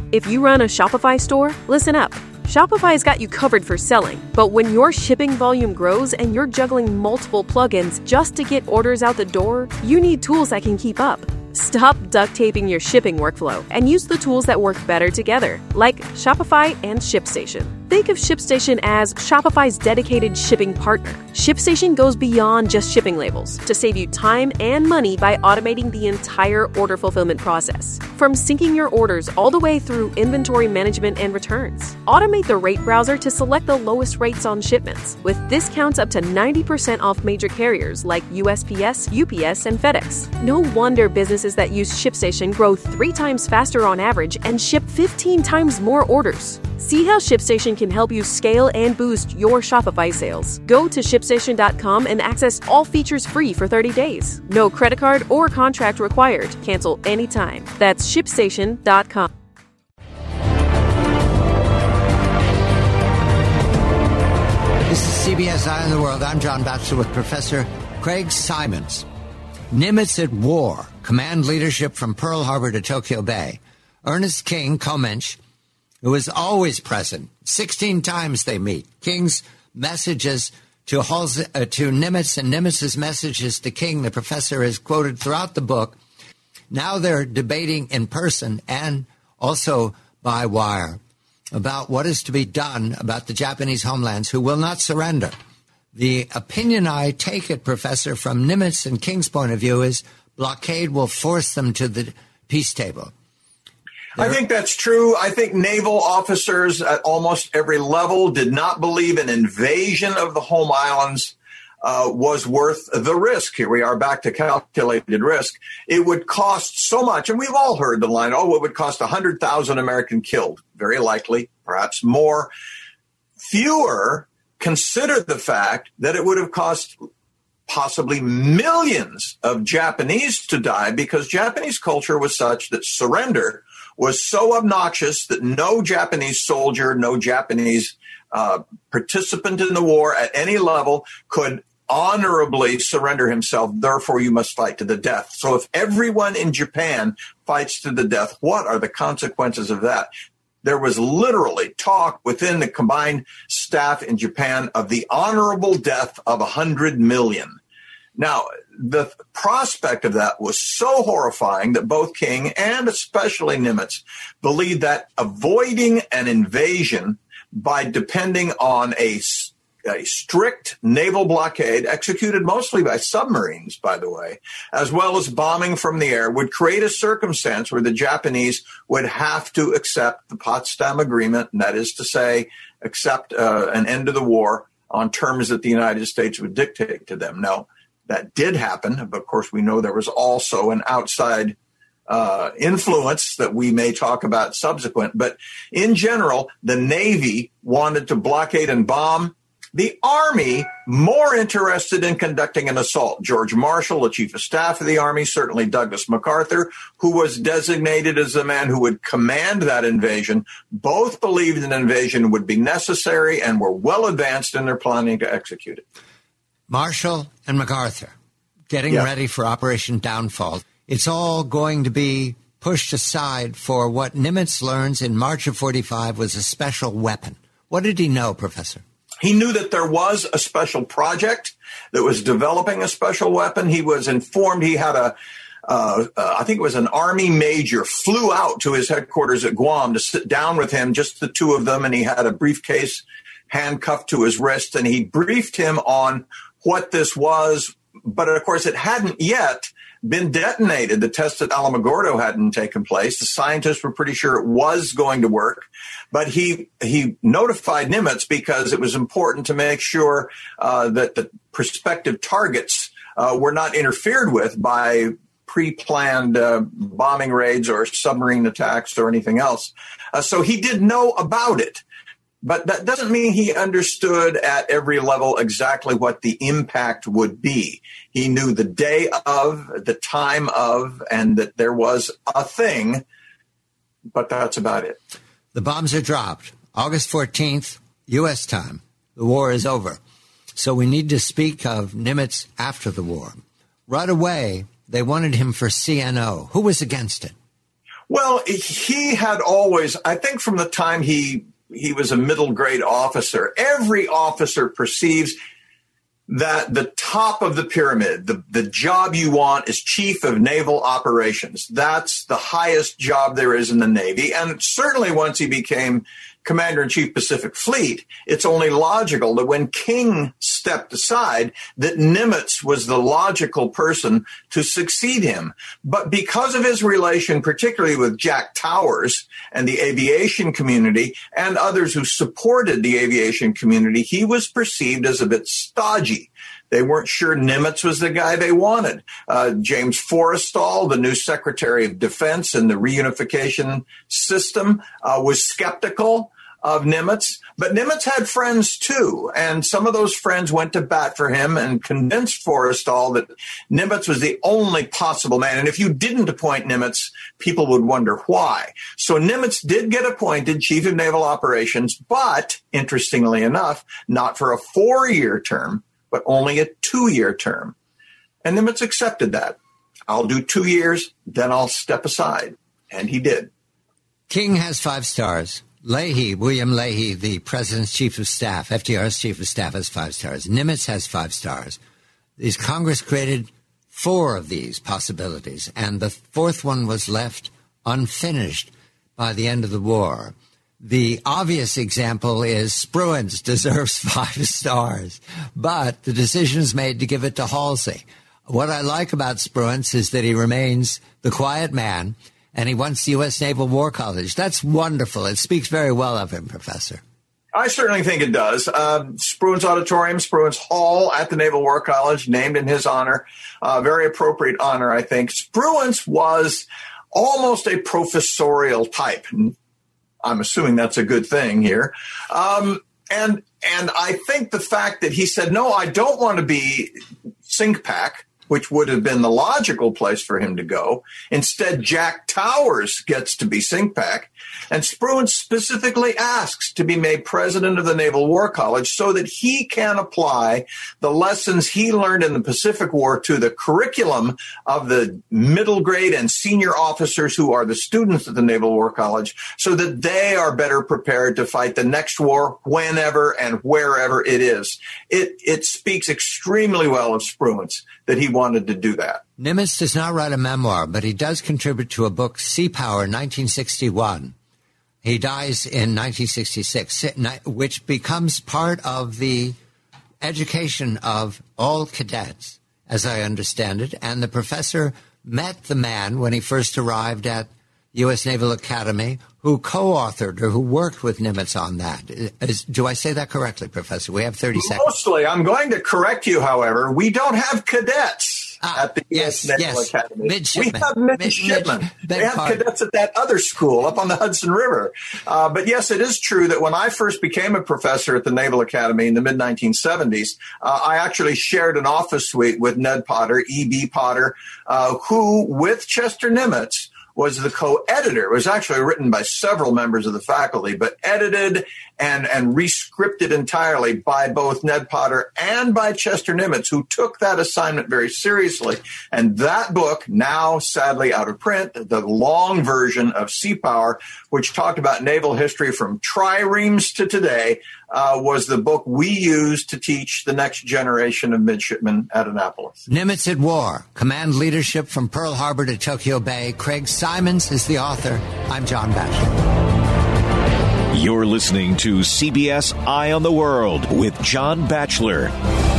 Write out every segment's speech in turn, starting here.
If you run a Shopify store, listen up. Shopify's got you covered for selling, but when your shipping volume grows and you're juggling multiple plugins just to get orders out the door, you need tools that can keep up. Stop duct taping your shipping workflow and use the tools that work better together, like Shopify and ShipStation. Think of ShipStation as Shopify's dedicated shipping partner. ShipStation goes beyond just shipping labels to save you time and money by automating the entire order fulfillment process. From syncing your orders all the way through inventory management and returns. Automate the rate browser to select the lowest rates on shipments, with discounts up to 90% off major carriers like USPS, UPS, and FedEx. No wonder businesses that use ShipStation grow 3 times faster on average and ship 15 times more orders. See how ShipStation can help you scale and boost your Shopify sales. Go to ShipStation.com and access all features free for 30 days. No credit card or contract required. Cancel anytime. That's ShipStation.com. This is CBS Eye on the World. I'm John Batchelor with Professor Craig Simons. Nimitz at war. Command leadership from Pearl Harbor to Tokyo Bay. Ernest King, Comench, who is always present. 16 times they meet. King's messages to Nimitz and Nimitz's messages to King, the professor is quoted throughout the book. Now they're debating in person and also by wire about what is to be done about the Japanese homelands who will not surrender. The opinion I take it, Professor, from Nimitz and King's point of view is blockade will force them to the peace table. I think that's true. I think naval officers at almost every level did not believe an invasion of the home islands was worth the risk. Here we are back to calculated risk. It would cost so much, and we've all heard the line, it would cost 100,000 American killed. Very likely, perhaps more. Fewer consider the fact that it would have cost possibly millions of Japanese to die because Japanese culture was such that surrender was so obnoxious that no Japanese soldier, no Japanese participant in the war at any level could honorably surrender himself. Therefore, you must fight to the death. So if everyone in Japan fights to the death, what are the consequences of that? There was literally talk within the combined staff in Japan of the honorable death of 100 million. Now, the prospect of that was so horrifying that both King and especially Nimitz believed that avoiding an invasion by depending on a strict naval blockade, executed mostly by submarines, by the way, as well as bombing from the air, would create a circumstance where the Japanese would have to accept the Potsdam Agreement, and that is to say, accept an end to the war on terms that the United States would dictate to them. Now, that did happen, but of course we know there was also an outside influence that we may talk about subsequent. But in general, the Navy wanted to blockade and bomb. The Army, more interested in conducting an assault. George Marshall, the Chief of Staff of the Army, certainly Douglas MacArthur, who was designated as the man who would command that invasion, both believed an invasion would be necessary and were well advanced in their planning to execute it. Marshall and MacArthur getting ready for Operation Downfall. It's all going to be pushed aside for what Nimitz learns in March of 45 was a special weapon. What did he know, Professor? He knew that there was a special project that was developing a special weapon. He was informed he had I think it was an Army major, flew out to his headquarters at Guam to sit down with him, just the two of them, and he had a briefcase handcuffed to his wrist, and he briefed him on what this was. But, of course, it hadn't yet been detonated. The test at Alamogordo hadn't taken place. The scientists were pretty sure it was going to work. But he notified Nimitz because it was important to make sure that the prospective targets were not interfered with by pre-planned bombing raids or submarine attacks or anything else. So he did know about it. But that doesn't mean he understood at every level exactly what the impact would be. He knew the day of, the time of, and that there was a thing, but that's about it. The bombs are dropped. August 14th, U.S. time. The war is over. So we need to speak of Nimitz after the war. Right away, they wanted him for CNO. Who was against it? Well, he had always, I think from the time he was a middle grade officer, every officer perceives that the top of the pyramid, the job you want is Chief of Naval Operations. That's the highest job there is in the Navy. And certainly once he became Commander-in-Chief Pacific Fleet, it's only logical that when King stepped aside, that Nimitz was the logical person to succeed him. But because of his relation, particularly with Jack Towers and the aviation community and others who supported the aviation community, he was perceived as a bit stodgy. They weren't sure Nimitz was the guy they wanted. James Forrestal, the new Secretary of Defense in the reunification system, was skeptical of Nimitz. But Nimitz had friends, too, and some of those friends went to bat for him and convinced Forrestal that Nimitz was the only possible man. And if you didn't appoint Nimitz, people would wonder why. So Nimitz did get appointed Chief of Naval Operations, but, interestingly enough, not for a 4-year term, but only a 2-year term. And Nimitz accepted that. I'll do 2 years, then I'll step aside. And he did. King has 5 stars. Leahy, William Leahy, the president's chief of staff, FDR's chief of staff, has 5 stars. Nimitz has 5 stars. These Congress created 4 of these possibilities, and the 4th one was left unfinished by the end of the war. The obvious example is Spruance deserves 5 stars, but the decision is made to give it to Halsey. What I like about Spruance is that he remains the quiet man, and he wants the U.S. Naval War College. That's wonderful. It speaks very well of him, Professor. I certainly think it does. Spruance Auditorium, Spruance Hall at the Naval War College, named in his honor. Very appropriate honor, I think. Spruance was almost a professorial type. I'm assuming that's a good thing here. And I think the fact that he said, no, I don't want to be SINCPAC, which would have been the logical place for him to go. Instead, Jack Towers gets to be SINCPAC. And Spruance specifically asks to be made president of the Naval War College so that he can apply the lessons he learned in the Pacific War to the curriculum of the middle grade and senior officers who are the students at the Naval War College so that they are better prepared to fight the next war whenever and wherever it is. It speaks extremely well of Spruance that he wanted to do that. Nimitz does not write a memoir, but he does contribute to a book, Sea Power, 1961. He dies in 1966, which becomes part of the education of all cadets, as I understand it. And the professor met the man when he first arrived at U.S. Naval Academy who co-authored or who worked with Nimitz on that. Do I say that correctly, Professor? We have 30 seconds. Mostly. I'm going to correct you, however. We don't have cadets at the U.S. Naval Academy. Midshipmen. We have midshipmen. They have cadets at that other school up on the Hudson River. But yes, it is true that when I first became a professor at the Naval Academy in the mid-1970s, I actually shared an office suite with Ned Potter, E.B. Potter, who, with Chester Nimitz, was the co-editor. It was actually written by several members of the faculty, but edited and re-scripted entirely by both Ned Potter and by Chester Nimitz, who took that assignment very seriously. And that book, now sadly out of print, the long version of Sea Power, which talked about naval history from triremes to today, was the book we used to teach the next generation of midshipmen at Annapolis. Nimitz at War, Command Leadership from Pearl Harbor to Tokyo Bay. Craig Simons is the author. I'm John Batchelor. You're listening to CBS Eye on the World with John Batchelor.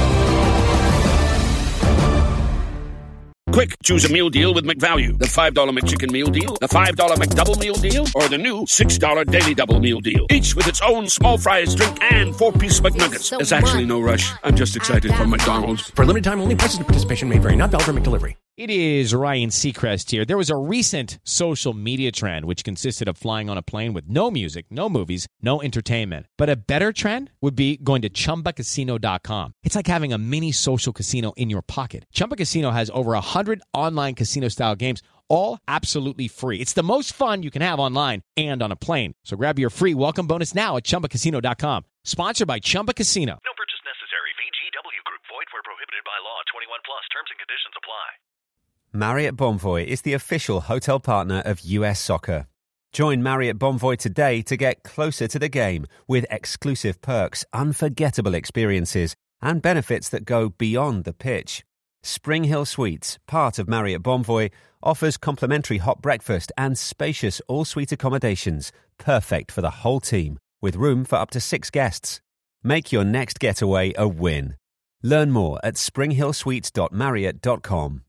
Quick, choose a meal deal with McValue. The $5 McChicken meal deal, the $5 McDouble meal deal, or the new $6 Daily Double meal deal. Each with its own small fries, drink, and 4-piece McNuggets. There's actually no rush. I'm just excited for McDonald's. For a limited time only, prices and participation may vary. Not valid for McDelivery. It is Ryan Seacrest here. There was a recent social media trend which consisted of flying on a plane with no music, no movies, no entertainment. But a better trend would be going to ChumbaCasino.com. It's like having a mini social casino in your pocket. Chumba Casino has over 100 online casino-style games, all absolutely free. It's the most fun you can have online and on a plane. So grab your free welcome bonus now at ChumbaCasino.com. Sponsored by Chumba Casino. No purchase necessary. VGW Group. Void where prohibited by law. 21 plus. Terms and conditions apply. Marriott Bonvoy is the official hotel partner of US Soccer. Join Marriott Bonvoy today to get closer to the game with exclusive perks, unforgettable experiences, and benefits that go beyond the pitch. Spring Hill Suites, part of Marriott Bonvoy, offers complimentary hot breakfast and spacious all-suite accommodations, perfect for the whole team, with room for up to 6 guests. Make your next getaway a win. Learn more at springhillsuites.marriott.com.